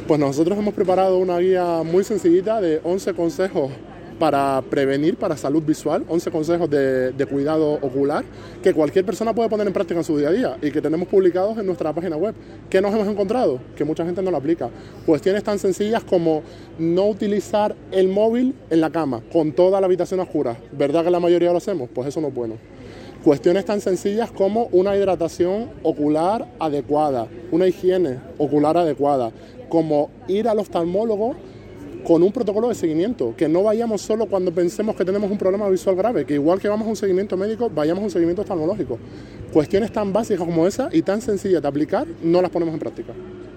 Pues nosotros hemos preparado una guía muy sencillita de 11 consejos para prevenir, para salud visual, 11 consejos de cuidado ocular que cualquier persona puede poner en práctica en su día a día y que tenemos publicados en nuestra página web. ¿Qué nos hemos encontrado? Que mucha gente no lo aplica. Cuestiones tan sencillas como no utilizar el móvil en la cama, con toda la habitación oscura. ¿Verdad que la mayoría lo hacemos? Pues eso no es bueno. Cuestiones tan sencillas como una hidratación ocular adecuada, una higiene ocular adecuada, como ir al oftalmólogo con un protocolo de seguimiento, que no vayamos solo cuando pensemos que tenemos un problema visual grave, que igual que vamos a un seguimiento médico, vayamos a un seguimiento oftalmológico. Cuestiones tan básicas como esa y tan sencillas de aplicar, no las ponemos en práctica.